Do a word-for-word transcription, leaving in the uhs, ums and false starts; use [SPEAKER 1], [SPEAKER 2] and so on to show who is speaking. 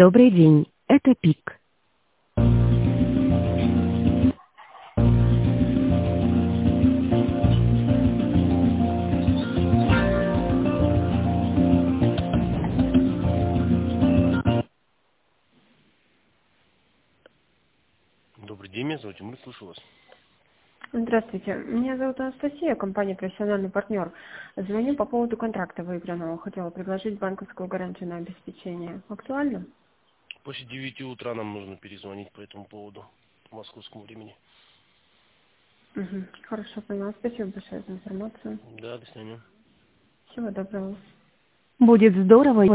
[SPEAKER 1] Добрый день, это ПИК.
[SPEAKER 2] Добрый день, меня зовут Тимур, слушаю вас.
[SPEAKER 3] Здравствуйте, меня зовут Анастасия, компания «Профессиональный партнер». Звоню по поводу контракта выигранного. Хотела предложить банковскую гарантию на обеспечение. Актуально?
[SPEAKER 2] После девяти утра нам нужно перезвонить по этому поводу по московскому времени.
[SPEAKER 3] Угу. Хорошо, поняла. Спасибо большое за информацию.
[SPEAKER 2] Да, до свидания.
[SPEAKER 3] Всего доброго.
[SPEAKER 1] Будет здорово,